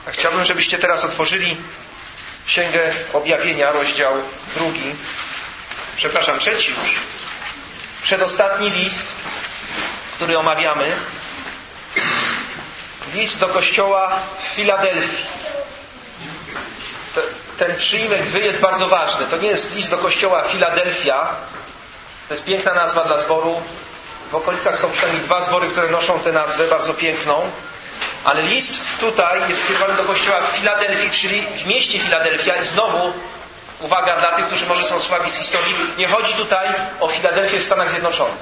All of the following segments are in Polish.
A chciałbym, żebyście teraz otworzyli Księgę Objawienia, rozdział 3 już. Przedostatni list, który omawiamy. List do kościoła w Filadelfii. Ten przyimek wy jest bardzo ważny. To nie jest list do kościoła Filadelfia. To jest piękna nazwa dla zboru. W okolicach są przynajmniej 2 zbory, które noszą tę nazwę, bardzo piękną. Ale list tutaj jest skierowany do kościoła w Filadelfii, czyli w mieście Filadelfia. I znowu, uwaga dla tych, którzy może są słabi z historii, nie chodzi tutaj o Filadelfię w Stanach Zjednoczonych.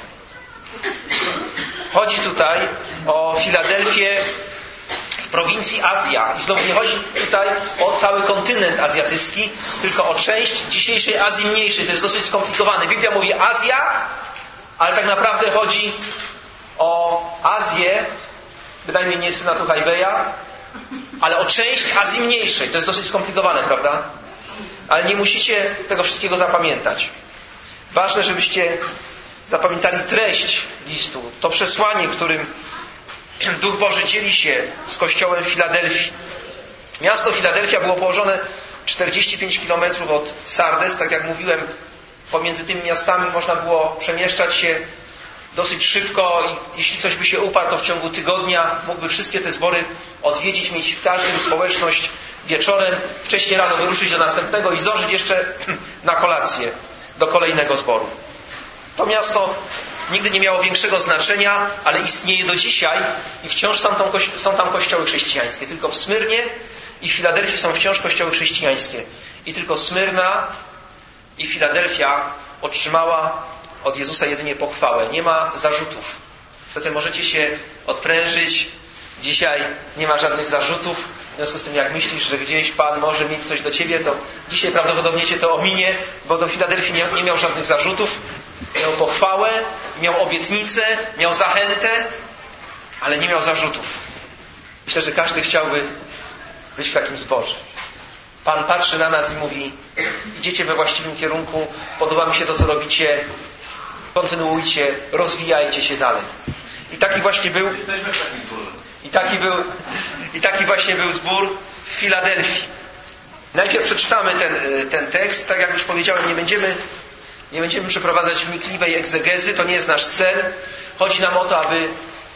Chodzi tutaj o Filadelfię w prowincji Azja. I znowu nie chodzi tutaj o cały kontynent azjatycki, tylko o część dzisiejszej Azji Mniejszej. To jest dosyć skomplikowane. Biblia mówi Azja, ale tak naprawdę chodzi o Azję, bynajmniej nie syna tu Hajbeja, ale o część Azji Mniejszej. To jest dosyć skomplikowane, prawda? Ale nie musicie tego wszystkiego zapamiętać. Ważne, żebyście zapamiętali treść listu. To przesłanie, którym Duch Boży dzieli się z kościołem w Filadelfii. Miasto Filadelfia było położone 45 km od Sardes. Tak jak mówiłem, pomiędzy tymi miastami można było przemieszczać się dosyć szybko i jeśli coś by się uparł, to w ciągu tygodnia mógłby wszystkie te zbory odwiedzić, mieć w każdym społeczność wieczorem, wcześniej rano wyruszyć do następnego i zdążyć jeszcze na kolację do kolejnego zboru. To miasto nigdy nie miało większego znaczenia, ale istnieje do dzisiaj i wciąż są tam kościoły chrześcijańskie. Tylko w Smyrnie i w Filadelfii są wciąż kościoły chrześcijańskie. I tylko Smyrna i Filadelfia otrzymała od Jezusa jedynie pochwałę. Nie ma zarzutów. Zatem możecie się odprężyć. Dzisiaj nie ma żadnych zarzutów. W związku z tym, jak myślisz, że gdzieś Pan może mieć coś do Ciebie, to dzisiaj prawdopodobnie Cię to ominie, bo do Filadelfii nie miał żadnych zarzutów. Miał pochwałę, miał obietnicę, miał zachętę, ale nie miał zarzutów. Myślę, że każdy chciałby być w takim zborze. Pan patrzy na nas i mówi: idziecie we właściwym kierunku, podoba mi się to, co robicie, kontynuujcie, rozwijajcie się dalej. I taki właśnie był. Jesteśmy w takim zborze. I taki właśnie był zbór w Filadelfii. Najpierw przeczytamy ten tekst. Tak jak już powiedziałem, nie będziemy przeprowadzać wnikliwej egzegezy. To nie jest nasz cel. Chodzi nam o to, aby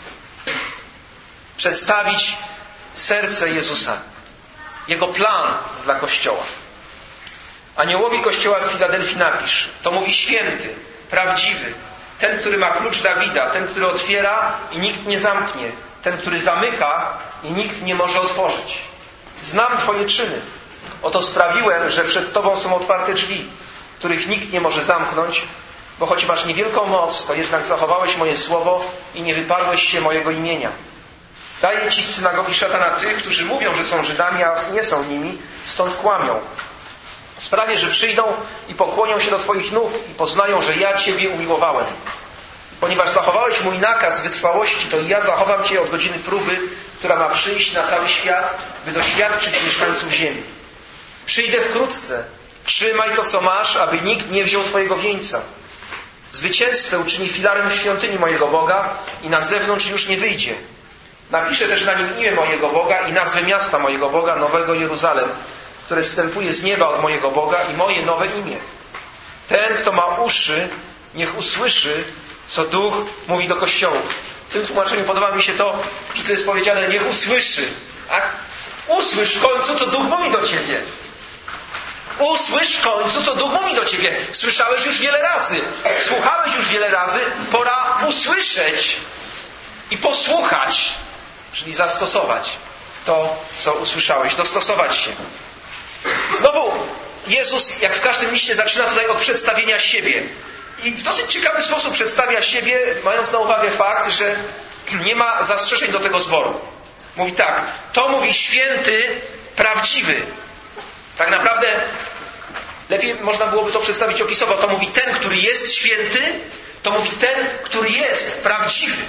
przedstawić serce Jezusa. Jego plan dla Kościoła. Aniołowi Kościoła w Filadelfii napisz. To mówi święty, prawdziwy. Ten, który ma klucz Dawida. Ten, który otwiera i nikt nie zamknie. Ten, który zamyka i nikt nie może otworzyć. Znam Twoje czyny. Oto sprawiłem, że przed Tobą są otwarte drzwi, których nikt nie może zamknąć, bo choć masz niewielką moc, to jednak zachowałeś moje słowo i nie wyparłeś się mojego imienia. Daję Ci z synagogi szatana tych, którzy mówią, że są Żydami, a nie są nimi, stąd kłamią. Sprawię, że przyjdą i pokłonią się do Twoich nóg i poznają, że ja Ciebie umiłowałem. Ponieważ zachowałeś mój nakaz wytrwałości, to i ja zachowam Cię od godziny próby, która ma przyjść na cały świat, by doświadczyć mieszkańców ziemi. Przyjdę wkrótce. Trzymaj to, co masz, aby nikt nie wziął Twojego wieńca. Zwycięzcę uczyni filarem świątyni mojego Boga i na zewnątrz już nie wyjdzie. Napiszę też na nim imię mojego Boga i nazwę miasta mojego Boga, Nowego Jeruzalem, które zstępuje z nieba od mojego Boga i moje nowe imię. Ten, kto ma uszy, niech usłyszy, co Duch mówi do kościołów. W tym tłumaczeniu podoba mi się to, że tu jest powiedziane: niech usłyszy. Tak? Usłysz w końcu, co Duch mówi do Ciebie. Usłysz w końcu, co Duch mówi do Ciebie. Słyszałeś już wiele razy. Słuchałeś już wiele razy. Pora usłyszeć i posłuchać. Czyli zastosować to, co usłyszałeś. Dostosować się. Znowu Jezus, jak w każdym liście, zaczyna tutaj od przedstawienia siebie. I w dosyć ciekawy sposób przedstawia siebie, mając na uwadze fakt, że nie ma zastrzeżeń do tego zboru. Mówi tak: to mówi święty, prawdziwy. Tak naprawdę lepiej można byłoby to przedstawić opisowo. To mówi ten, który jest święty, to mówi ten, który jest prawdziwy.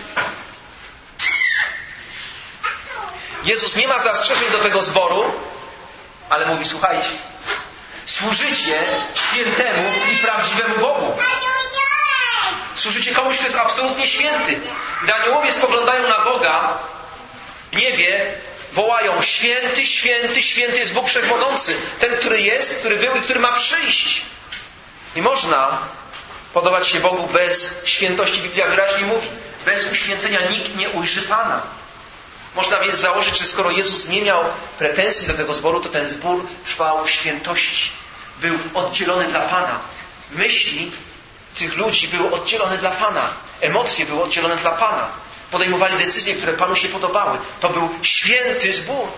Jezus nie ma zastrzeżeń do tego zboru, ale mówi: słuchajcie, służycie świętemu i prawdziwemu Bogu. Służycie komuś, kto jest absolutnie święty. Gdy aniołowie spoglądają na Boga w niebie, wołają: święty, święty, święty jest Bóg Wszechmogący. Ten, który jest, który był i który ma przyjść. Nie można podobać się Bogu bez świętości. Biblia wyraźnie mówi: bez uświęcenia nikt nie ujrzy Pana. Można więc założyć, że skoro Jezus nie miał pretensji do tego zboru, to ten zbór trwał w świętości. Był oddzielony dla Pana. Myśli tych ludzi były oddzielone dla Pana. Emocje były oddzielone dla Pana. Podejmowali decyzje, które Panu się podobały. To był święty zbór.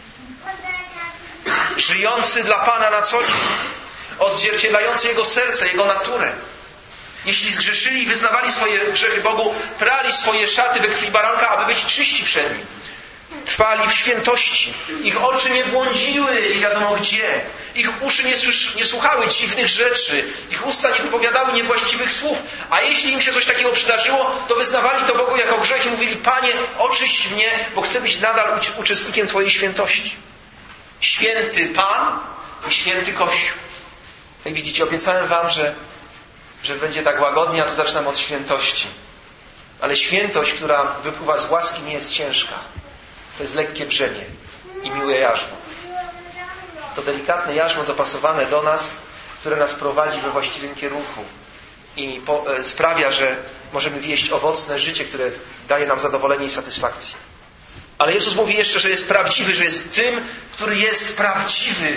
Żyjący dla Pana na co dzień. Odzwierciedlający Jego serce, Jego naturę. Jeśli zgrzeszyli i wyznawali swoje grzechy Bogu, prali swoje szaty we krwi baranka, aby być czyści przed Nim. Trwali w świętości. Ich oczy nie błądziły nie wiadomo gdzie. Ich uszy nie słuchały dziwnych rzeczy. Ich usta nie wypowiadały niewłaściwych słów. A jeśli im się coś takiego przydarzyło, to wyznawali to Bogu jako grzech i mówili: Panie, oczyść mnie, bo chcę być nadal uczestnikiem Twojej świętości. Święty Pan i święty Kościół. Jak widzicie, obiecałem Wam, że będzie tak łagodnie, a tu zaczynam od świętości. Ale świętość, która wypływa z łaski, nie jest ciężka. To jest lekkie brzemię i miłe jarzmo. To delikatne jarzmo dopasowane do nas, które nas prowadzi we właściwym kierunku i sprawia, że możemy wieść owocne życie, które daje nam zadowolenie i satysfakcję. Ale Jezus mówi jeszcze, że jest prawdziwy, że jest tym, który jest prawdziwy.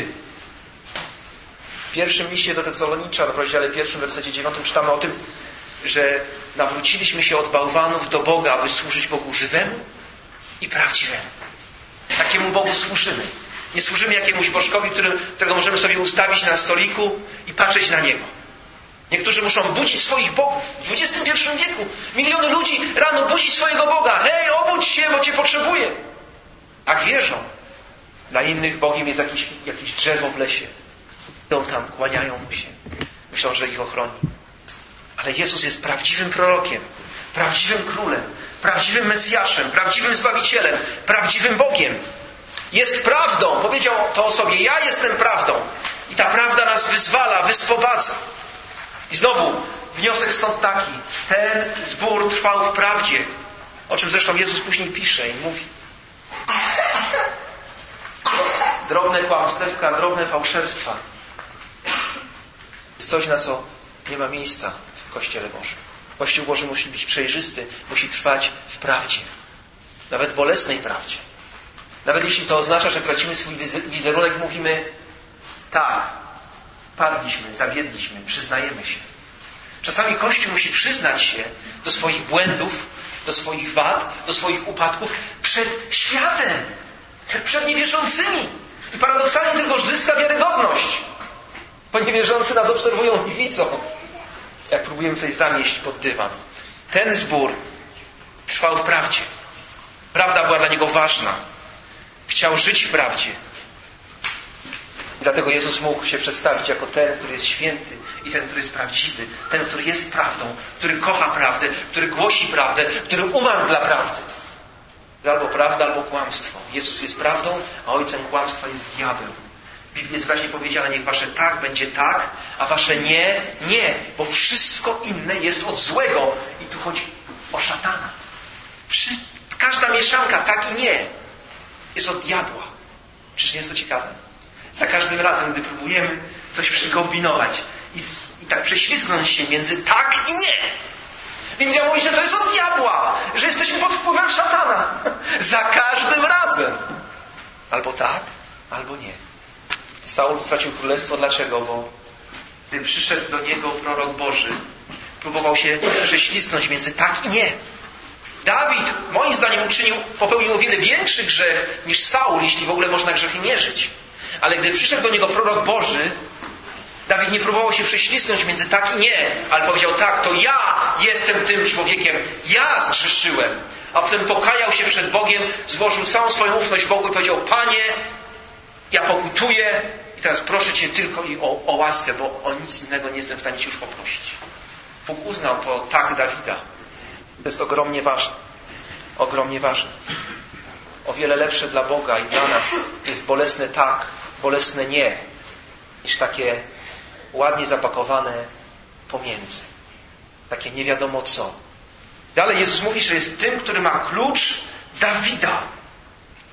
W pierwszym liście do Tesaloniczan, w rozdziale 1, wersecie 9 czytamy o tym, że nawróciliśmy się od bałwanów do Boga, aby służyć Bogu żywemu i prawdziwemu. Takiemu Bogu służymy. Nie służymy jakiemuś bożkowi, którego możemy sobie ustawić na stoliku i patrzeć na Niego. Niektórzy muszą budzić swoich bogów. W XXI wieku miliony ludzi rano budzi swojego Boga. Hej, obudź się, bo Cię potrzebuję. Tak wierzą. Dla innych Bogiem jest jakieś drzewo w lesie. Idą tam, kłaniają Mu się. Myślą, że ich ochroni. Ale Jezus jest prawdziwym prorokiem, prawdziwym królem, prawdziwym Mesjaszem, prawdziwym Zbawicielem, prawdziwym Bogiem. Jest prawdą. Powiedział to o sobie: ja jestem prawdą. I ta prawda nas wyzwala, wyswobadza. I znowu wniosek stąd taki: ten zbór trwał w prawdzie. O czym zresztą Jezus później pisze i mówi. Drobne kłamstewka, drobne fałszerstwa. Jest coś, na co nie ma miejsca w Kościele Bożym. Kościół Boży musi być przejrzysty, musi trwać w prawdzie. Nawet bolesnej prawdzie. Nawet jeśli to oznacza, że tracimy swój wizerunek, mówimy: tak, padliśmy, zawiedliśmy, przyznajemy się. Czasami Kościół musi przyznać się do swoich błędów, do swoich wad, do swoich upadków przed światem, przed niewierzącymi. I paradoksalnie tylko zyska wiarygodność. Bo niewierzący nas obserwują i widzą, jak próbujemy coś zamieść pod dywan. Ten zbór trwał w prawdzie. Prawda była dla niego ważna. Chciał żyć w prawdzie. I dlatego Jezus mógł się przedstawić jako ten, który jest święty i ten, który jest prawdziwy. Ten, który jest prawdą, który kocha prawdę, który głosi prawdę, który umarł dla prawdy. Albo prawda, albo kłamstwo. Jezus jest prawdą, a ojcem kłamstwa jest diabeł. W Biblii jest wyraźnie powiedziane: niech wasze tak będzie tak, a wasze nie, nie. Bo wszystko inne jest od złego. I tu chodzi o szatana. Każda mieszanka tak i nie jest od diabła. Przecież nie jest to ciekawe. Za każdym razem, gdy próbujemy coś przykombinować i tak prześlizgnąć się między tak i nie. Biblia mówi, że to jest od diabła, że jesteśmy pod wpływem szatana. Za każdym razem. Albo tak, albo nie. Saul stracił królestwo. Dlaczego? Bo gdy przyszedł do niego prorok Boży, próbował się prześlizgnąć między tak i nie. Dawid, moim zdaniem, popełnił o wiele większy grzech niż Saul, jeśli w ogóle można grzechy mierzyć. Ale gdy przyszedł do niego prorok Boży, Dawid nie próbował się prześlizgnąć między tak i nie, ale powiedział: tak, to ja jestem tym człowiekiem, ja zgrzeszyłem. A potem pokajał się przed Bogiem, złożył całą swoją ufność Bogu i powiedział: Panie, ja pokutuję i teraz proszę Cię tylko i o łaskę, bo o nic innego nie jestem w stanie Cię już poprosić. Bóg uznał to tak Dawida. To jest ogromnie ważne. Ogromnie ważne. O wiele lepsze dla Boga i dla nas jest bolesne tak, bolesne nie, niż takie ładnie zapakowane pomiędzy. Takie nie wiadomo co. Dalej Jezus mówi, że jest tym, który ma klucz Dawida.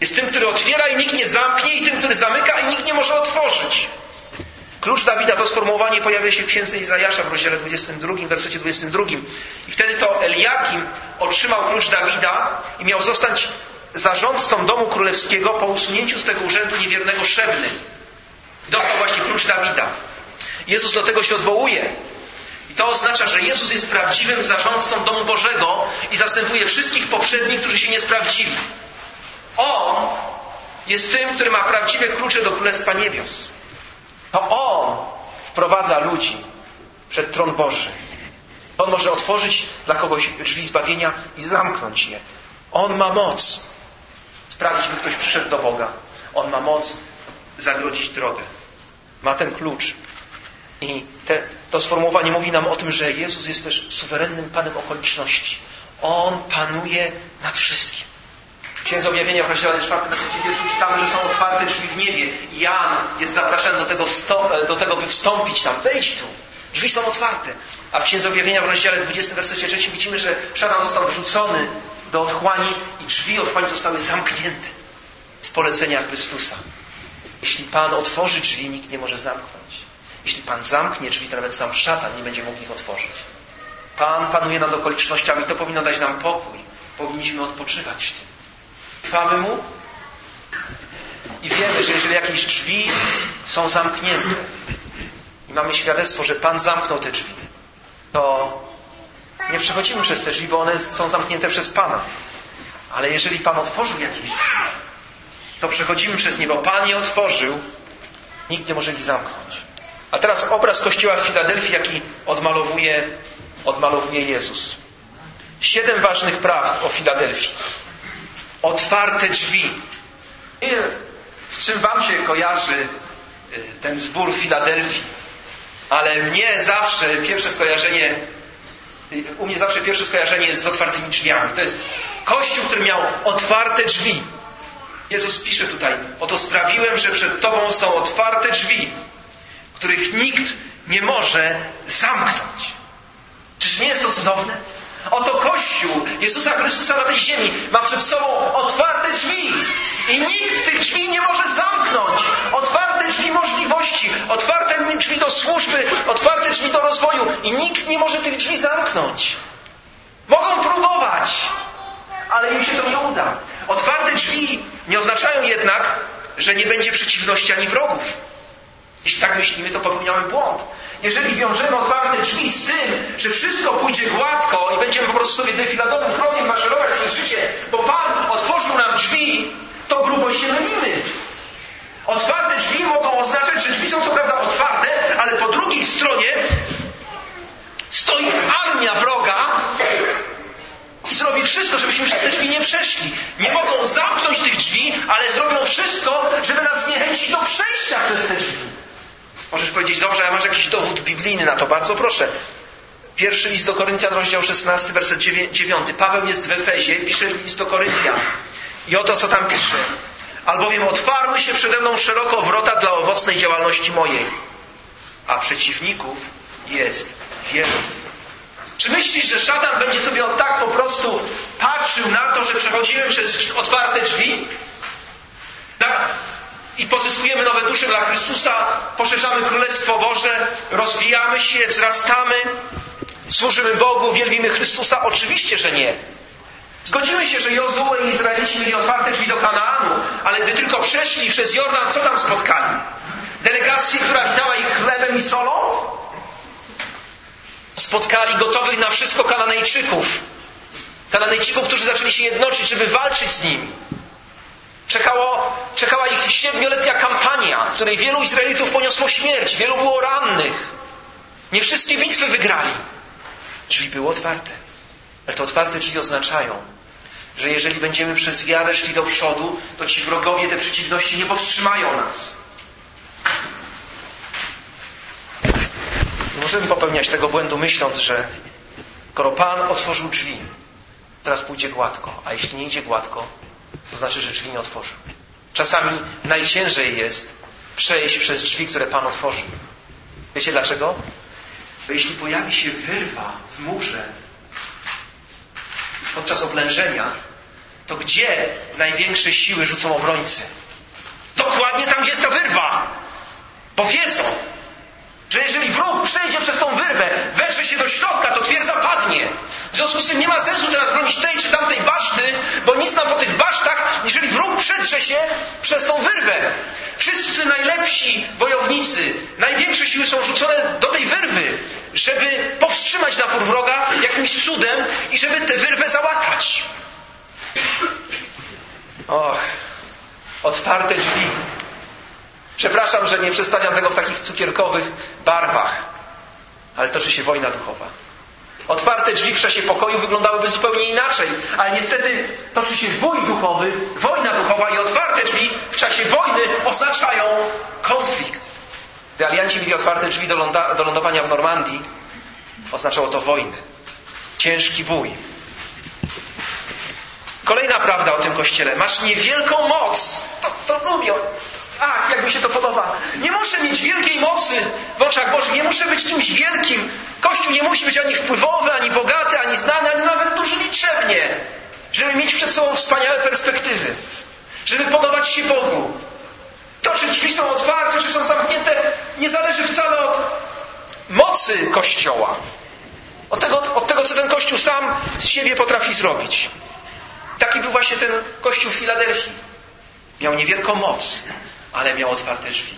Jest tym, który otwiera i nikt nie zamknie, i tym, który zamyka i nikt nie może otworzyć. Klucz Dawida, to sformułowanie pojawia się w księdze Izajasza w rozdziale 22, w wersecie 22. I wtedy to Eliakim otrzymał klucz Dawida i miał zostać zarządcą domu królewskiego po usunięciu z tego urzędu niewiernego Szebny. Dostał właśnie klucz Dawida. Jezus do tego się odwołuje. I to oznacza, że Jezus jest prawdziwym zarządcą domu Bożego i zastępuje wszystkich poprzednich, którzy się nie sprawdzili. On jest tym, który ma prawdziwe klucze do Królestwa Niebios. To On wprowadza ludzi przed tron Boży. On może otworzyć dla kogoś drzwi zbawienia i zamknąć je. On ma moc sprawić, by ktoś przyszedł do Boga. On ma moc zagrodzić drogę. Ma ten klucz. I to sformułowanie mówi nam o tym, że Jezus jest też suwerennym Panem okoliczności. On panuje nad wszystkim. W Księdze Objawienia w rozdziale 4 czytamy, że są otwarte drzwi w niebie. Jan jest zapraszany do tego, by wstąpić tam. Wejdź tu. Drzwi są otwarte. A w Księdze Objawienia w rozdziale 20 wersecie 3 widzimy, że szatan został wrzucony do otchłani i drzwi otchłani zostały zamknięte. Z polecenia Chrystusa. Jeśli Pan otworzy drzwi, nikt nie może zamknąć. Jeśli Pan zamknie drzwi, to nawet sam szatan nie będzie mógł ich otworzyć. Pan panuje nad okolicznościami. To powinno dać nam pokój. Powinniśmy odpoczywać w tym. Ufamy Mu i wiemy, że jeżeli jakieś drzwi są zamknięte i mamy świadectwo, że Pan zamknął te drzwi, to nie przechodzimy przez te drzwi, bo one są zamknięte przez Pana. Ale jeżeli Pan otworzył jakieś drzwi, to przechodzimy przez nie, bo Pan je otworzył, nikt nie może ich zamknąć. A teraz obraz Kościoła w Filadelfii, jaki odmalowuje Jezus. 7 ważnych prawd o Filadelfii. Otwarte drzwi. Nie wiem, z czym Wam się kojarzy ten zbór w Filadelfii, ale u mnie zawsze pierwsze skojarzenie jest z otwartymi drzwiami. To jest Kościół, który miał otwarte drzwi. Jezus pisze tutaj: oto sprawiłem, że przed Tobą są otwarte drzwi, których nikt nie może zamknąć. Czyż nie jest to cudowne? Oto Kościół Jezusa Chrystusa na tej ziemi ma przed sobą otwarte drzwi i nikt tych drzwi nie może zamknąć. Otwarte drzwi możliwości, otwarte drzwi do służby, otwarte drzwi do rozwoju i nikt nie może tych drzwi zamknąć. Mogą próbować, ale im się to nie uda. Otwarte drzwi nie oznaczają jednak, że nie będzie przeciwności ani wrogów. Jeśli tak myślimy, to popełniamy błąd. Jeżeli wiążemy otwarte drzwi z tym, że wszystko pójdzie gładko i będziemy po prostu sobie defiladowym krokiem maszerować przez życie, bo Pan otworzył nam drzwi, to grubo się mylimy. Otwarte drzwi mogą oznaczać, że drzwi są co prawda otwarte, ale po drugiej stronie stoi armia wroga i zrobi wszystko, żebyśmy przez te drzwi nie przeszli. Nie mogą zamknąć tych drzwi, ale zrobią wszystko, żeby nas zniechęcić do przejścia przez te drzwi. Możesz powiedzieć: dobrze, a masz jakiś dowód biblijny na to? Bardzo proszę. Pierwszy list do Koryntian, rozdział 16, werset 9. Paweł jest w Efezie, pisze list do Koryntian. I oto co tam pisze. Albowiem otwarły się przede mną szeroko wrota dla owocnej działalności mojej, a przeciwników jest wielu. Czy myślisz, że szatan będzie sobie tak po prostu patrzył na to, że przechodzimy przez otwarte drzwi? I pozyskujemy nowe dusze dla Chrystusa, poszerzamy Królestwo Boże, rozwijamy się, wzrastamy, służymy Bogu, wielbimy Chrystusa? Oczywiście, że nie. Zgodzimy się, że Jozue i Izraelici mieli otwarte drzwi do Kanaanu, ale gdy tylko przeszli przez Jordan, co tam spotkali? Delegację, która witała ich chlebem i solą? Spotkali gotowych na wszystko Kananejczyków. Kananejczyków, którzy zaczęli się jednoczyć, żeby walczyć z nimi. Czekała ich 7-letnia kampania, w której wielu Izraelitów poniosło śmierć, wielu było rannych. Nie wszystkie bitwy wygrali. Drzwi były otwarte. Ale te otwarte drzwi oznaczają, że jeżeli będziemy przez wiarę szli do przodu, to ci wrogowie, te przeciwności nie powstrzymają nas. Nie możemy popełniać tego błędu, myśląc, że skoro Pan otworzył drzwi, teraz pójdzie gładko. A jeśli nie idzie gładko, to znaczy, że drzwi nie otworzył. Czasami najciężej jest przejść przez drzwi, które Pan otworzył. Wiecie dlaczego? Bo jeśli pojawi się wyrwa w murze podczas oblężenia, to gdzie największe siły rzucą obrońcy? Dokładnie tam, gdzie jest ta wyrwa. Bo wiedzą, że jeżeli wróg przejdzie przez tą wyrwę, wetrze się do środka, to twierdza padnie. W związku z tym nie ma sensu teraz bronić tej czy tamtej baszty, bo nic nam po tych basztach, jeżeli wróg przedrze się przez tą wyrwę. Wszyscy najlepsi wojownicy, największe siły są rzucone do tej wyrwy, żeby powstrzymać napór wroga jakimś cudem i żeby tę wyrwę załatać. Och, otwarte drzwi. Przepraszam, że nie przedstawiam tego w takich cukierkowych barwach, ale toczy się wojna duchowa. Otwarte drzwi w czasie pokoju wyglądałyby zupełnie inaczej, ale niestety toczy się bój duchowy, wojna duchowa i otwarte drzwi w czasie wojny oznaczają konflikt. Gdy alianci mieli otwarte drzwi do lądowania w Normandii, oznaczało to wojnę. Ciężki bój. Kolejna prawda o tym Kościele. Masz niewielką moc. To lubię. Ach, jak mi się to podoba. Nie muszę mieć wielkiej mocy w oczach Bożych. Nie muszę być czymś wielkim. Kościół nie musi być ani wpływowy, ani bogaty, ani znany, ani nawet duży liczebnie. Żeby mieć przed sobą wspaniałe perspektywy. Żeby podobać się Bogu. To, czy drzwi są otwarte, czy są zamknięte, nie zależy wcale od mocy Kościoła. Od tego, co ten Kościół sam z siebie potrafi zrobić. Taki był właśnie ten Kościół w Filadelfii. Miał niewielką moc, ale miał otwarte drzwi.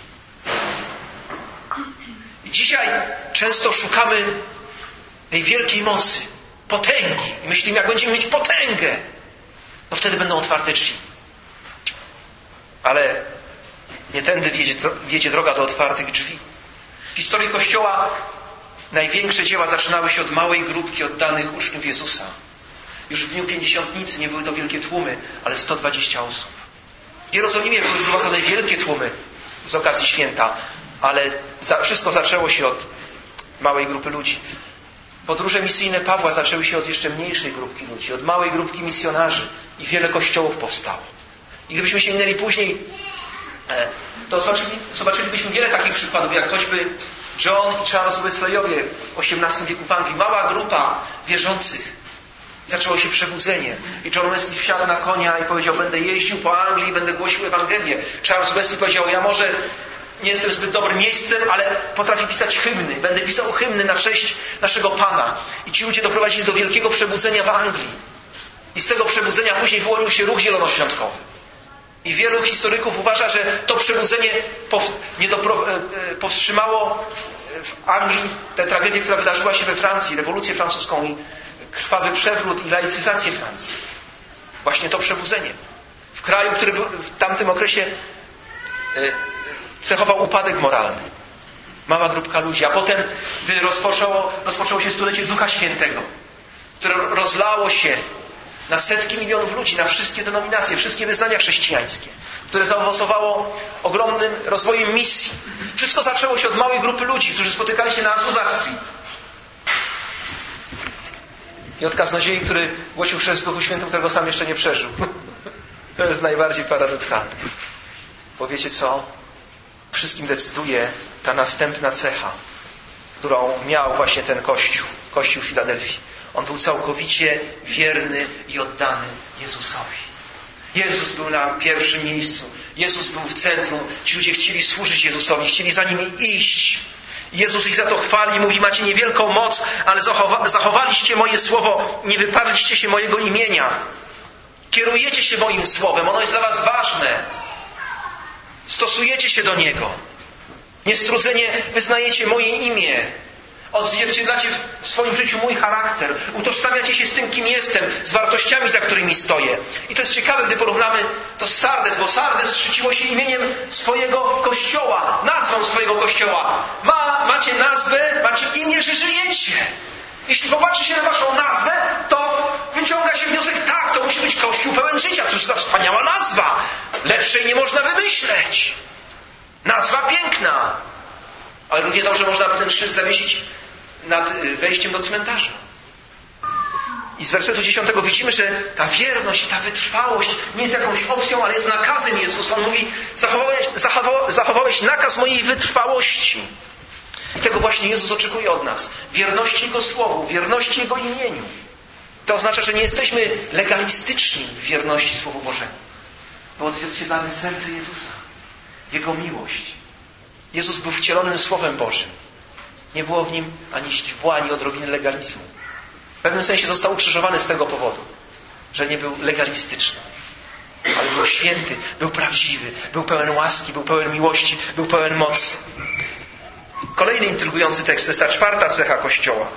I dzisiaj często szukamy tej wielkiej mocy, potęgi. I myślimy, jak będziemy mieć potęgę, to wtedy będą otwarte drzwi. Ale nie tędy wiedzie droga do otwartych drzwi. W historii Kościoła największe dzieła zaczynały się od małej grupki oddanych uczniów Jezusa. Już w dniu Pięćdziesiątnicy nie były to wielkie tłumy, ale 120 osób. W Jerozolimie były zgromadzone wielkie tłumy z okazji święta, ale wszystko zaczęło się od małej grupy ludzi. Podróże misyjne Pawła zaczęły się od jeszcze mniejszej grupki ludzi, od małej grupki misjonarzy i wiele kościołów powstało. I gdybyśmy się minęli później, to zobaczylibyśmy wiele takich przykładów, jak choćby John i Charles Wesleyowie w XVIII wieku w Anglii. Mała grupa wierzących. Zaczęło się przebudzenie. I John Wesley wsiadł na konia i powiedział: będę jeździł po Anglii, będę głosił Ewangelię. Charles Wesley powiedział: ja może nie jestem zbyt dobrym miejscem, ale potrafię pisać hymny. Będę pisał hymny na cześć naszego Pana. I ci ludzie doprowadzili do wielkiego przebudzenia w Anglii. I z tego przebudzenia później wyłonił się ruch zielonoświątkowy. I wielu historyków uważa, że to przebudzenie powstrzymało w Anglii tę tragedię, która wydarzyła się we Francji, rewolucję francuską i krwawy przewrót i laicyzację Francji. Właśnie to przebudzenie. W kraju, który w tamtym okresie cechował upadek moralny. Mała grupka ludzi. A potem, gdy rozpoczęło się stulecie Ducha Świętego, które rozlało się na setki milionów ludzi, na wszystkie denominacje, wszystkie wyznania chrześcijańskie, które zaowocowało ogromnym rozwojem misji. Wszystko zaczęło się od małej grupy ludzi, którzy spotykali się na Azusa Street. I od kaznodziei, który głosił chrzest w Duchu Świętym, którego sam jeszcze nie przeżył. To jest najbardziej paradoksalne. Bo wiecie co? Wszystkim decyduje ta następna cecha, którą miał właśnie ten Kościół w Filadelfii. On był całkowicie wierny i oddany Jezusowi. Jezus był na pierwszym miejscu. Jezus był w centrum. Ci ludzie chcieli służyć Jezusowi, chcieli za Nim iść. Jezus ich za to chwali, mówi: macie niewielką moc, ale zachowaliście moje słowo, nie wyparliście się mojego imienia. Kierujecie się moim słowem, ono jest dla was ważne. Stosujecie się do niego. Niestrudzenie wyznajecie moje imię. Odzwierciedlacie w swoim życiu mój charakter. Utożsamiacie się z tym, kim jestem, z wartościami, za którymi stoję. I to jest ciekawe, gdy porównamy to z Sardes, bo Sardes szczyciło się imieniem swojego kościoła, nazwą swojego kościoła. Macie nazwę, macie imię, że żyjecie. Jeśli popatrzy się na waszą nazwę, to wyciąga się wniosek: tak, to musi być Kościół pełen życia. Cóż za wspaniała nazwa. Lepszej nie można wymyśleć. Nazwa piękna. Ale równie dobrze można by ten szyld zawiesić nad wejściem do cmentarza. I z wersetu 10 widzimy, że ta wierność i ta wytrwałość nie jest jakąś opcją, ale jest nakazem Jezusa. On mówi: zachowałeś nakaz mojej wytrwałości. I tego właśnie Jezus oczekuje od nas. Wierności Jego Słowu, wierności Jego imieniu. To oznacza, że nie jesteśmy legalistyczni w wierności Słowu Bożemu. Bo odzwierciedlamy serce Jezusa. Jego miłość. Jezus był wcielonym Słowem Bożym. Nie było w nim ani źdźbła, ani odrobiny legalizmu. W pewnym sensie został ukrzyżowany z tego powodu, że nie był legalistyczny. Ale był święty, był prawdziwy, był pełen łaski, był pełen miłości, był pełen mocy. Kolejny intrygujący tekst to jest ta 4. cecha Kościoła.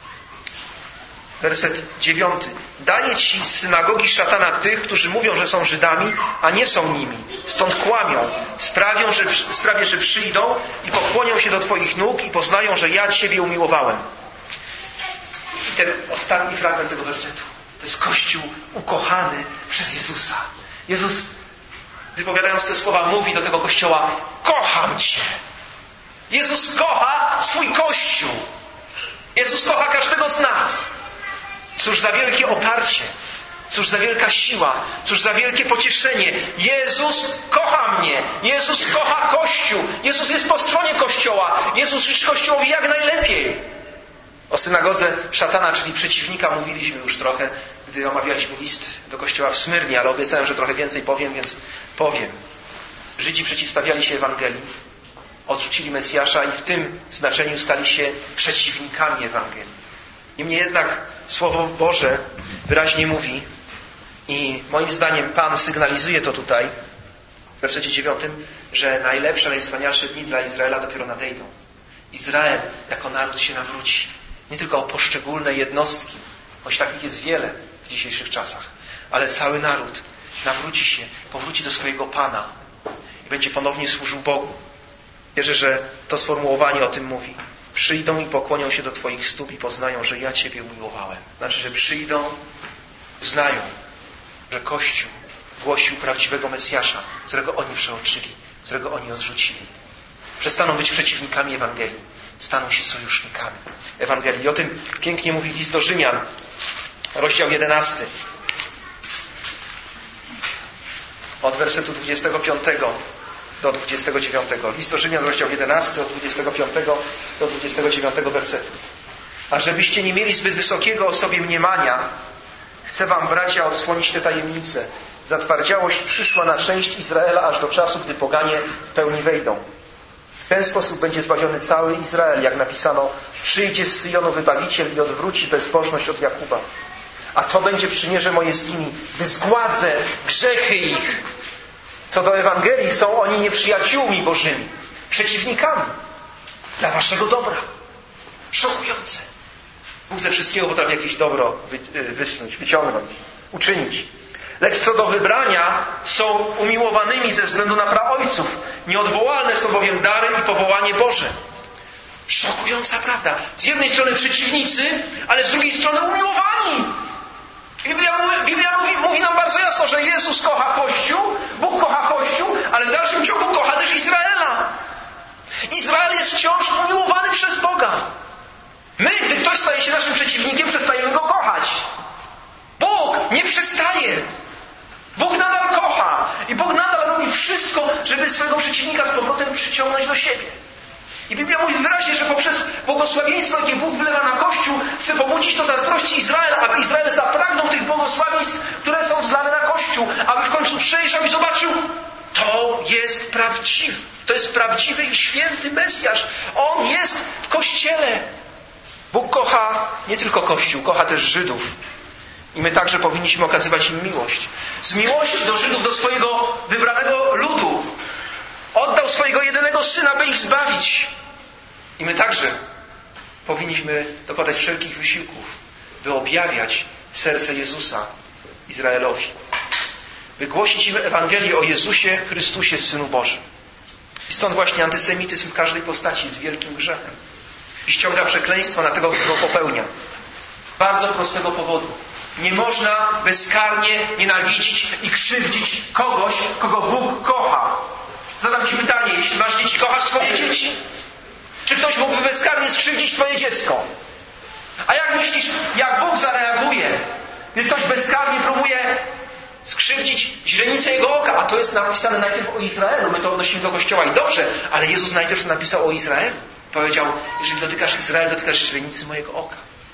Werset 9. Daję ci z synagogi szatana tych, którzy mówią, że są Żydami, a nie są nimi. Stąd kłamią. Sprawię, że przyjdą i pokłonią się do Twoich nóg i poznają, że ja Ciebie umiłowałem. I ten ostatni fragment tego wersetu. To jest Kościół ukochany przez Jezusa. Jezus, wypowiadając te słowa, mówi do tego Kościoła: kocham Cię. Jezus kocha swój Kościół. Jezus kocha każdego z nas. Cóż za wielkie oparcie. Cóż za wielka siła. Cóż za wielkie pocieszenie. Jezus kocha mnie. Jezus kocha Kościół. Jezus jest po stronie Kościoła. Jezus życzy Kościołowi jak najlepiej. O synagodze szatana, czyli przeciwnika, mówiliśmy już trochę, gdy omawialiśmy list do Kościoła w Smyrnie, ale obiecałem, że trochę więcej powiem, więc powiem. Żydzi przeciwstawiali się Ewangelii, odrzucili Mesjasza i w tym znaczeniu stali się przeciwnikami Ewangelii. Niemniej jednak Słowo Boże wyraźnie mówi i moim zdaniem Pan sygnalizuje to tutaj w wersecie 9, że najlepsze, najwspanialsze dni dla Izraela dopiero nadejdą. Izrael jako naród się nawróci. Nie tylko poszczególne jednostki, choć takich jest wiele w dzisiejszych czasach, ale cały naród nawróci się, powróci do swojego Pana i będzie ponownie służył Bogu. Wierzę, że to sformułowanie o tym mówi. Przyjdą i pokłonią się do Twoich stóp i poznają, że ja Ciebie umiłowałem. Znaczy, że przyjdą, znają, że Kościół głosił prawdziwego Mesjasza, którego oni przeoczyli, którego oni odrzucili. Przestaną być przeciwnikami Ewangelii. Staną się sojusznikami Ewangelii. I o tym pięknie mówi list do Rzymian, rozdział 11. Od wersetu 25 do 29. List do Rzymian, rozdział 11, od 25 do 29 wersetu. A żebyście nie mieli zbyt wysokiego o sobie mniemania, chcę wam, bracia, odsłonić tę tajemnicę. Zatwardziałość przyszła na część Izraela aż do czasu, gdy poganie w pełni wejdą. W ten sposób będzie zbawiony cały Izrael, jak napisano: przyjdzie z Syjonu Wybawiciel i odwróci bezbożność od Jakuba. A to będzie przymierze moje z nimi, gdy zgładzę grzechy ich. Co do Ewangelii, są oni nieprzyjaciółmi Bożymi, przeciwnikami dla waszego dobra. Szokujące. Bóg ze wszystkiego potrafi jakieś dobro wysnuć, wyciągnąć, uczynić. Lecz co do wybrania, są umiłowanymi ze względu na praojców. Nieodwołalne są bowiem dary i powołanie Boże. Szokująca prawda. Z jednej strony przeciwnicy, ale z drugiej strony umiłowani. Biblia mówi nam bardzo jasno, że Jezus kocha Kościół, Bóg kocha Kościół, ale w dalszym ciągu kocha też Izraela. Izrael jest wciąż umiłowany przez Boga. My, gdy ktoś staje się naszym przeciwnikiem, przestajemy go kochać. Bóg nie przestaje. Bóg nadal kocha. I Bóg nadal robi wszystko, żeby swojego przeciwnika z powrotem przyciągnąć do siebie. I Biblia mówi wyraźnie, że poprzez błogosławieństwo, jakie Bóg wylewa na Kościół, chce pobudzić do zazdrości Izraela, aby Izrael zapragnął tych błogosławieństw, które są zlane na Kościół, aby w końcu przejrzał i zobaczył: to jest prawdziwy. To jest prawdziwy i święty Mesjasz. On jest w Kościele. Bóg kocha nie tylko Kościół, kocha też Żydów. I my także powinniśmy okazywać im miłość. Z miłości do Żydów, do swojego wybranego ludu. Oddał swojego jedynego Syna, by ich zbawić. I my także powinniśmy dokładać wszelkich wysiłków, by objawiać serce Jezusa Izraelowi. By głosić im Ewangelię o Jezusie Chrystusie, Synu Bożym. I stąd właśnie antysemityzm w każdej postaci jest wielkim grzechem. I ściąga przekleństwo na tego, kto go popełnia. Z bardzo prostego powodu. Nie można bezkarnie nienawidzić i krzywdzić kogoś, kogo Bóg kocha. Zadam Ci pytanie, jeśli masz dzieci, kochasz swoje dzieci? Czy ktoś mógłby bezkarnie skrzywdzić Twoje dziecko? A jak myślisz, jak Bóg zareaguje, gdy ktoś bezkarnie próbuje skrzywdzić źrenicę Jego oka? A to jest napisane najpierw o Izraelu. My to odnosimy do Kościoła i dobrze, ale Jezus najpierw napisał o Izraelu. Powiedział: jeżeli dotykasz Izrael, dotykasz źrenicy mojego oka.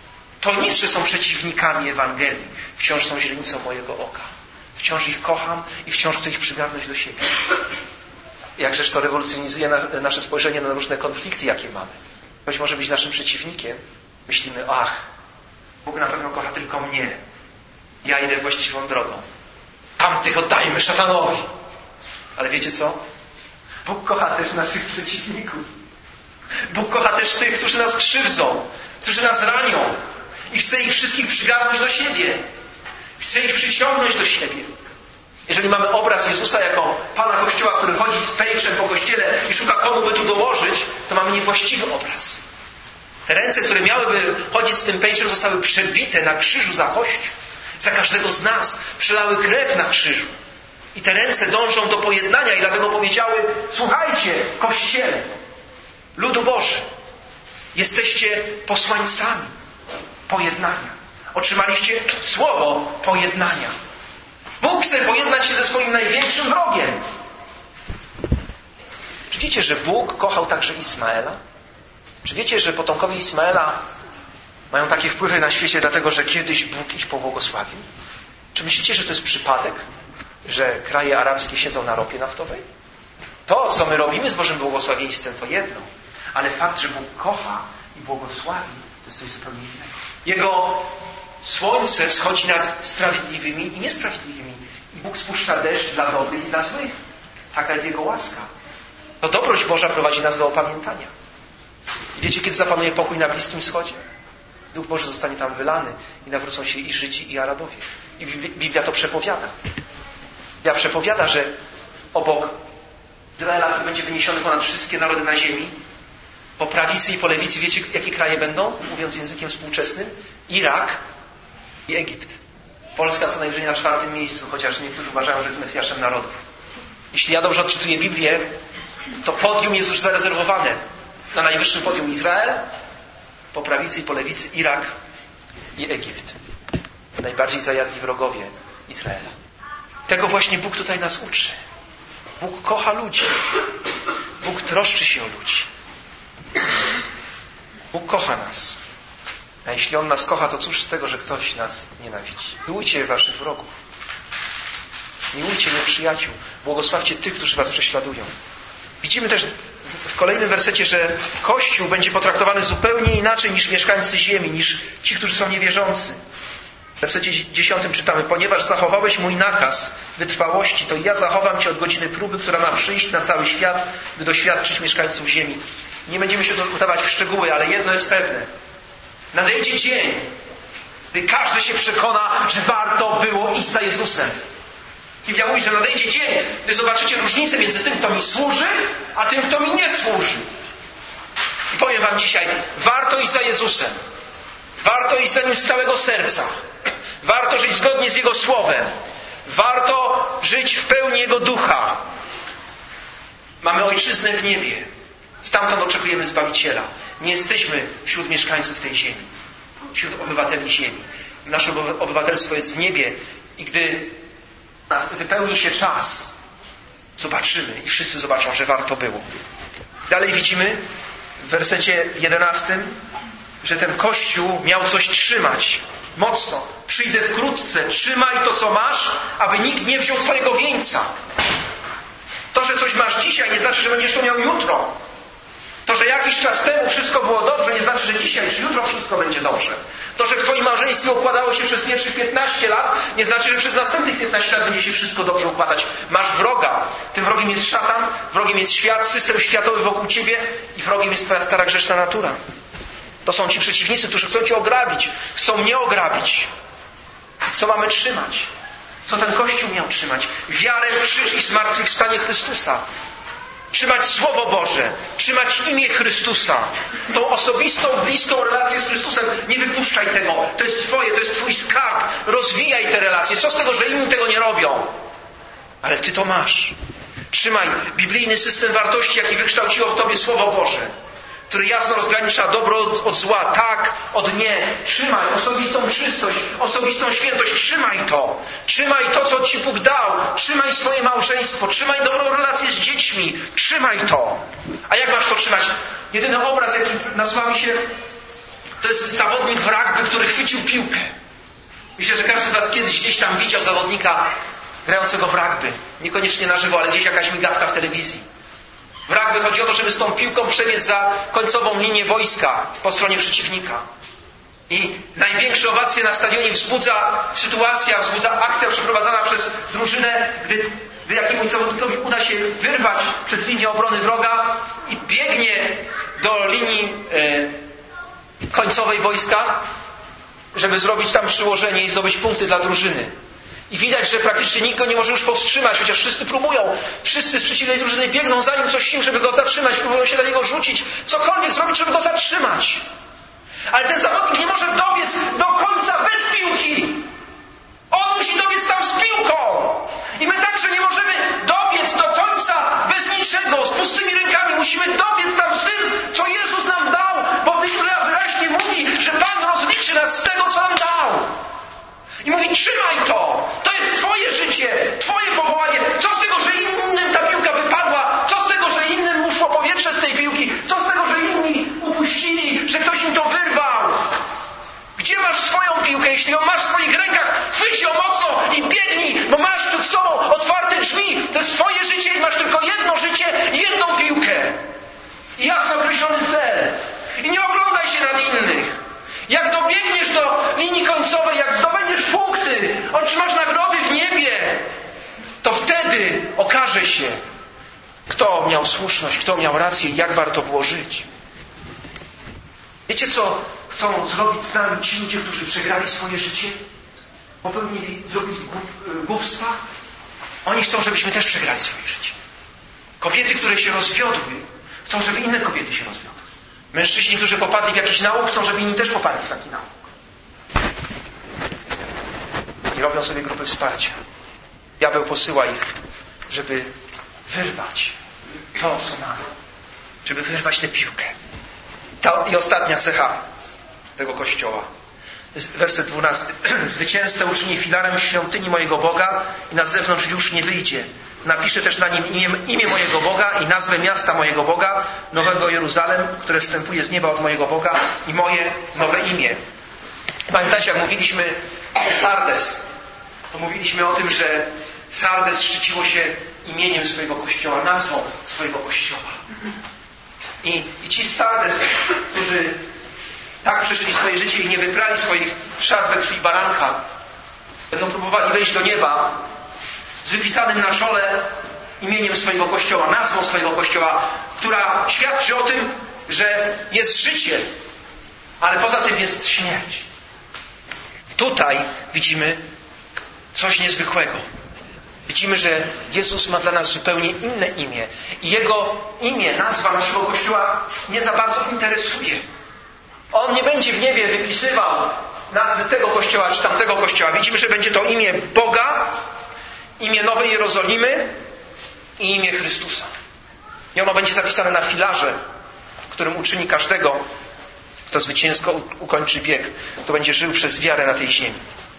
To nic, że są przeciwnikami Ewangelii. Wciąż są źrenicą mojego oka. Wciąż ich kocham i wciąż chcę ich przygarnąć do siebie. Jakżeż to rewolucjonizuje nasze spojrzenie na różne konflikty, jakie mamy. Ktoś może być naszym przeciwnikiem. Myślimy, ach, Bóg na pewno kocha tylko mnie. Ja idę właściwą drogą. Tamtych oddajmy szatanowi. Ale wiecie co? Bóg kocha też naszych przeciwników. Bóg kocha też tych, którzy nas krzywdzą, którzy nas ranią. I chce ich wszystkich przygarnąć do siebie. Chce ich przyciągnąć do siebie. Jeżeli mamy obraz Jezusa jako Pana Kościoła, który chodzi z pejczem po Kościele i szuka komu by tu dołożyć, to mamy niewłaściwy obraz. Te ręce, które miałyby chodzić z tym pejczem, zostały przebite na krzyżu za Kościół. Za każdego z nas przelały krew na krzyżu. I te ręce dążą do pojednania i dlatego powiedziały, słuchajcie, Kościele, ludu Boży, jesteście posłańcami pojednania. Otrzymaliście słowo pojednania. Bóg chce pojednać się ze swoim największym wrogiem. Czy wiecie, że Bóg kochał także Ismaela? Czy wiecie, że potomkowie Ismaela mają takie wpływy na świecie, dlatego że kiedyś Bóg ich pobłogosławił? Czy myślicie, że to jest przypadek, że kraje arabskie siedzą na ropie naftowej? To, co my robimy z Bożym błogosławieństwem, to jedno. Ale fakt, że Bóg kocha i błogosławi, to jest coś zupełnie innego. Jego słońce wschodzi nad sprawiedliwymi i niesprawiedliwymi. I Bóg spuszcza deszcz dla dobrych i dla złych. Taka jest Jego łaska. To dobroć Boża prowadzi nas do opamiętania. I wiecie, kiedy zapanuje pokój na Bliskim Wschodzie? Duch Boży zostanie tam wylany i nawrócą się i Żydzi, i Arabowie. I Biblia to przepowiada. Biblia przepowiada, że obok Izraela, który będzie wyniesiony ponad wszystkie narody na ziemi, po prawicy i po lewicy, wiecie, jakie kraje będą? Mówiąc językiem współczesnym? Irak i Egipt. Polska co najwyżej na 4. miejscu, chociaż niektórzy uważają, że jest Mesjaszem narodów. Jeśli ja dobrze odczytuję Biblię, to podium jest już zarezerwowane. Na najwyższym podium Izrael, po prawicy i po lewicy Irak i Egipt. Najbardziej zajadli wrogowie Izraela. Tego właśnie Bóg tutaj nas uczy. Bóg kocha ludzi. Bóg troszczy się o ludzi. Bóg kocha nas. A jeśli On nas kocha, to cóż z tego, że ktoś nas nienawidzi? Miłujcie waszych wrogów. Miłujcie nieprzyjaciół. Błogosławcie tych, którzy was prześladują. Widzimy też w kolejnym wersecie, że Kościół będzie potraktowany zupełnie inaczej niż mieszkańcy ziemi, niż ci, którzy są niewierzący. W wersecie 10 czytamy, ponieważ zachowałeś mój nakaz wytrwałości, to ja zachowam cię od godziny próby, która ma przyjść na cały świat, by doświadczyć mieszkańców ziemi. Nie będziemy się tu udawać w szczegóły, ale jedno jest pewne. Nadejdzie dzień, gdy każdy się przekona, że warto było iść za Jezusem. Biblia mówi, że nadejdzie dzień, gdy zobaczycie różnicę między tym, kto mi służy, a tym, kto mi nie służy. I powiem wam dzisiaj, warto iść za Jezusem. Warto iść za Nim z całego serca. Warto żyć zgodnie z Jego Słowem. Warto żyć w pełni Jego Ducha. Mamy Ojczyznę w niebie. Stamtąd oczekujemy Zbawiciela. Nie jesteśmy wśród mieszkańców tej ziemi. Wśród obywateli ziemi. Nasze obywatelstwo jest w niebie. I gdy wypełni się czas, zobaczymy i wszyscy zobaczą, że warto było. Dalej widzimy w wersecie 11, że ten Kościół miał coś trzymać. Mocno. Przyjdę wkrótce. Trzymaj to, co masz, aby nikt nie wziął twojego wieńca. To, że coś masz dzisiaj, nie znaczy, że będziesz to miał jutro. To, że jakiś czas temu wszystko było dobrze, nie znaczy, że dzisiaj czy jutro wszystko będzie dobrze. To, że w twoim małżeństwie układało się przez pierwszych 15 lat, nie znaczy, że przez następnych 15 lat będzie się wszystko dobrze układać. Masz wroga. Tym wrogiem jest szatan, wrogiem jest świat, system światowy wokół ciebie i wrogiem jest twoja stara grzeszna natura. To są ci przeciwnicy, którzy chcą cię ograbić. Chcą mnie ograbić. Co mamy trzymać? Co ten Kościół miał trzymać? Wiarę, krzyż i zmartwychwstanie Chrystusa. Trzymać Słowo Boże. Trzymać imię Chrystusa. Tą osobistą, bliską relację z Chrystusem. Nie wypuszczaj tego. To jest twoje, to jest twój skarb. Rozwijaj te relacje. Co z tego, że inni tego nie robią? Ale ty to masz. Trzymaj biblijny system wartości, jaki wykształciło w tobie Słowo Boże, który jasno rozgranicza dobro od zła, tak od nie. Trzymaj osobistą czystość, osobistą świętość. Trzymaj to. Trzymaj to, co ci Bóg dał. Trzymaj swoje małżeństwo. Trzymaj dobrą relację z dziećmi. Trzymaj to. A jak masz to trzymać? Jedyny obraz, jaki nasuwa mi się To jest zawodnik w rugby, który chwycił piłkę. Myślę, że każdy z was kiedyś gdzieś tam widział zawodnika grającego w rugby. Niekoniecznie na żywo, ale gdzieś jakaś migawka w telewizji. W rugby chodzi o to, żeby z tą piłką przebiec za końcową linię wojska po stronie przeciwnika. I największe owacje na stadionie wzbudza akcja przeprowadzana przez drużynę, gdy jakiemuś zawodnikowi uda się wyrwać przez linię obrony wroga i biegnie do linii końcowej wojska, żeby zrobić tam przyłożenie i zdobyć punkty dla drużyny. I widać, że praktycznie nikt go nie może już powstrzymać, chociaż wszyscy próbują. Wszyscy z przeciwnej drużyny biegną za nim coś sił, żeby go zatrzymać, próbują się na niego rzucić, cokolwiek zrobić, żeby go zatrzymać. Ale ten zawodnik nie może dobiec do końca bez piłki. On musi dobiec tam z piłką. I my także nie możemy dobiec do końca bez niczego, z pustymi rękami. Musimy dobiec tam z tym, co Jezus nam dał, bo Biblia wyraźnie mówi, że Pan rozliczy nas z tego, co nam dał. I mówi, trzymaj to! To jest twoje życie, twoje powołanie. Co z tego, że innym ta piłka wypadła? Co z tego, że innym uszło powietrze z tej piłki? Co z tego, że inni upuścili, że ktoś im to wyrwał? Gdzie masz swoją piłkę? Jeśli ją masz w swoich rękach, chwyć ją mocno i biegnij, bo masz przed sobą otwarte drzwi. To jest twoje życie i masz tylko jedno życie, jedną piłkę. I jasno określony cel. I nie oglądaj się nad innych. Jak dobiegniesz do linii końcowej, jak zdobędziesz punkty, otrzymasz nagrody w niebie, to wtedy okaże się, kto miał słuszność, kto miał rację i jak warto było żyć. Wiecie, co chcą zrobić z nami ci ludzie, którzy przegrali swoje życie? Zrobili głupstwa? Oni chcą, żebyśmy też przegrali swoje życie. Kobiety, które się rozwiodły, chcą, żeby inne kobiety się rozwiodły. Mężczyźni, którzy popadli w jakiś nałóg, chcą, żeby inni też popadli w taki nałóg. I robią sobie grupy wsparcia. Diabeł posyła ich, żeby wyrwać to, co mamy. Żeby wyrwać tę piłkę. I ostatnia cecha tego Kościoła. Werset 12. Zwycięzcę uczyni filarem świątyni mojego Boga i na zewnątrz już nie wyjdzie. Napiszę też na nim imię mojego Boga i nazwę miasta mojego Boga, Nowego Jeruzalem, które wstępuje z nieba od mojego Boga i moje nowe imię. Pamiętacie, jak mówiliśmy o Sardes, to mówiliśmy o tym, że Sardes szczyciło się imieniem swojego Kościoła, nazwą swojego Kościoła. I ci z Sardes, którzy tak przeżyli swoje życie i nie wyprali swoich szat we krwi baranka, będą próbowali wejść do nieba z wypisanym na czole imieniem swojego Kościoła, nazwą swojego Kościoła, która świadczy o tym, że jest życie, ale poza tym jest śmierć. Tutaj widzimy coś niezwykłego. Widzimy, że Jezus ma dla nas zupełnie inne imię. I Jego imię, nazwa naszego Kościoła nie za bardzo interesuje. On nie będzie w niebie wypisywał nazwy tego Kościoła czy tamtego Kościoła. Widzimy, że będzie to imię Boga, imię Nowej Jerozolimy i imię Chrystusa. I ono będzie zapisane na filarze, w którym uczyni każdego, kto zwycięsko ukończy bieg, kto będzie żył przez wiarę na tej ziemi.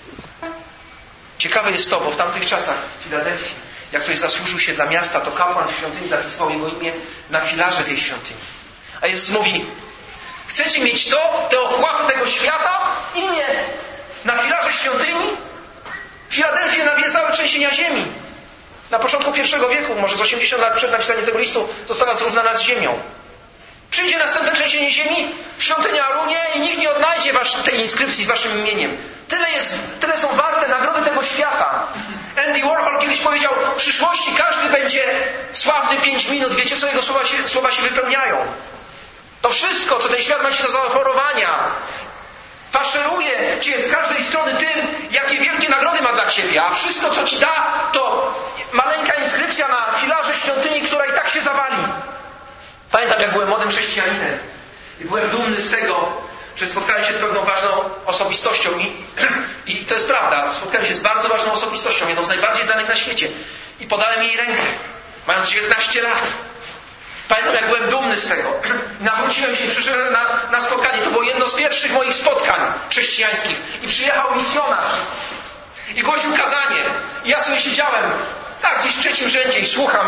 Ciekawe jest to, bo w tamtych czasach w Filadelfii, jak ktoś zasłużył się dla miasta, to kapłan w świątyni zapisywał jego imię na filarze tej świątyni. A Jezus mówi, chcecie mieć te ochłapy tego świata, imię na filarze świątyni? Filadelfię nawiedzały trzęsienia ziemi. Na początku I wieku, może z 80 lat przed napisaniem tego listu, została zrównana z ziemią. Przyjdzie następne trzęsienie ziemi, świątynia runie i nikt nie odnajdzie tej inskrypcji z waszym imieniem. Tyle są warte nagrody tego świata. Andy Warhol kiedyś powiedział, w przyszłości każdy będzie sławny 5 minut. Wiecie, co jego słowa się wypełniają? To wszystko, co ten świat ma ci do zaoferowania, faszeruje cię z każdej strony tym, jakie wielkie nagrody ma dla ciebie. A wszystko, co ci da, to maleńka inskrypcja na filarze świątyni, która i tak się zawali. Pamiętam, jak byłem młodym chrześcijaninem i byłem dumny z tego, że spotkałem się z pewną ważną osobistością i to jest prawda, spotkałem się z bardzo ważną osobistością, jedną z najbardziej znanych na świecie i podałem jej rękę, mając 19 lat. Pamiętam, jak byłem dumny z tego. Nawróciłem się i przyszedłem na spotkanie. To było jedno z pierwszych moich spotkań chrześcijańskich. I przyjechał misjonarz i głosił kazanie. I ja sobie siedziałem tak gdzieś w trzecim rzędzie i słucham.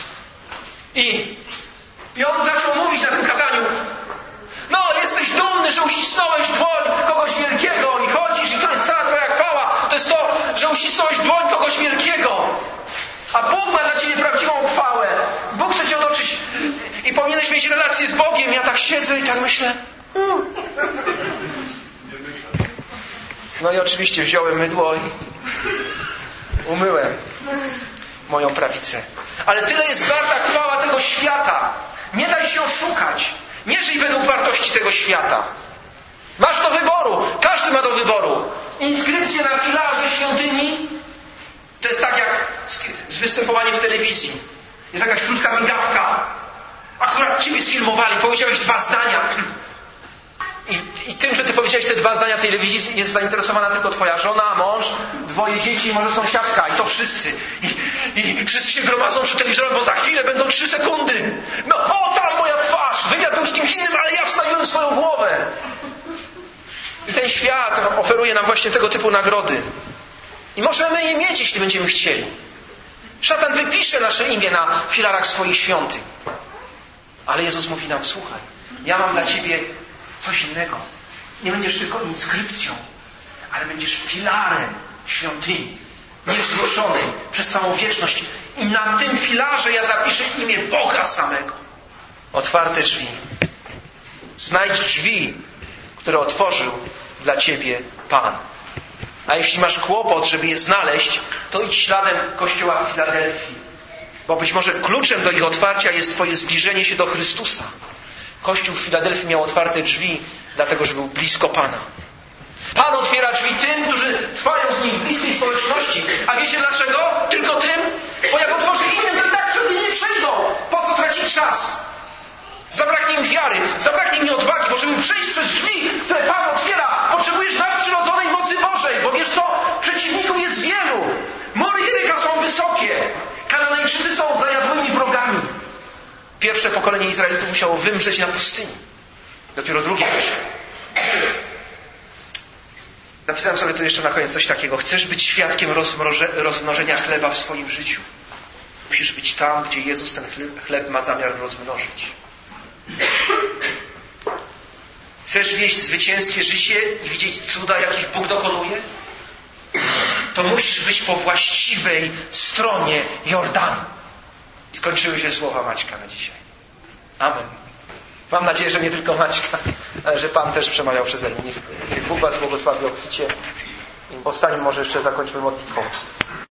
I on zaczął mówić na tym kazaniu. No, jesteś dumny, że uścisnąłeś dłoń kogoś wielkiego i chodzisz i to jest cała twoja chwała. To jest to, że uścisnąłeś dłoń kogoś wielkiego. A Bóg ma dla ciebie prawdziwą chwałę. Bóg chce cię otoczyć i powinieneś mieć relację z Bogiem. Ja tak siedzę i tak myślę. No i oczywiście wziąłem mydło i umyłem moją prawicę. Ale tyle jest warta chwała tego świata. Nie daj się oszukać. Nie żyj według wartości tego świata. Masz do wyboru. Każdy ma do wyboru. Inskrypcje na filarze świątyni to jest tak jak z występowaniem w telewizji. Jest jakaś krótka migawka. Akurat ciebie sfilmowali, powiedziałeś 2 zdania. I tym, że ty powiedziałeś te 2 zdania w telewizji, jest zainteresowana tylko twoja żona, mąż, 2 dzieci i może sąsiadka. I to wszyscy. I wszyscy się gromadzą przed telewizorem, bo za chwilę będą 3 sekundy. No, o tam moja twarz! Wywiad był z kimś innym, ale ja wstawiłem swoją głowę. I ten świat oferuje nam właśnie tego typu nagrody. I możemy je mieć, jeśli będziemy chcieli. Szatan wypisze nasze imię na filarach swoich świątyń. Ale Jezus mówi nam, słuchaj, ja mam dla ciebie coś innego. Nie będziesz tylko inskrypcją, ale będziesz filarem świątyni. Niewzruszonej przez całą wieczność. I na tym filarze ja zapiszę imię Boga samego. Otwarte drzwi. Znajdź drzwi, które otworzył dla ciebie Pan. A jeśli masz kłopot, żeby je znaleźć, to idź śladem Kościoła w Filadelfii. Bo być może kluczem do ich otwarcia jest twoje zbliżenie się do Chrystusa. Kościół w Filadelfii miał otwarte drzwi, dlatego że był blisko Pana. Pan otwiera drzwi tym, którzy trwają z nim w bliskiej społeczności. A wiecie dlaczego? Tylko tym, bo jak otworzy innym, to i tak przez nie nie przejdą. Po co tracić czas? Zabraknie im wiary, zabraknie im odwagi, bo żeby przejść przez drzwi, które Pan otwiera, potrzebujesz nadprzyrodzonej mocy Bożej, bo wiesz co? Przeciwników jest wielu. Mury Jerycha są wysokie. Kananejczycy są zajadłymi wrogami. Pierwsze pokolenie Izraelitów musiało wymrzeć na pustyni. Dopiero drugie wyszło. Napisałem sobie tu jeszcze na koniec coś takiego. Chcesz być świadkiem rozmnożenia chleba w swoim życiu? Musisz być tam, gdzie Jezus ten chleb ma zamiar rozmnożyć. Chcesz wieść zwycięskie życie i widzieć cuda, jakich Bóg dokonuje? To musisz być po właściwej stronie Jordanu. Skończyły się słowa Maćka na dzisiaj. Amen. Mam nadzieję, że nie tylko Maćka, ale że Pan też przemawiał przeze mnie. Niech Bóg was błogosławi obficie. Powstańmy, może jeszcze zakończmy modlitwą.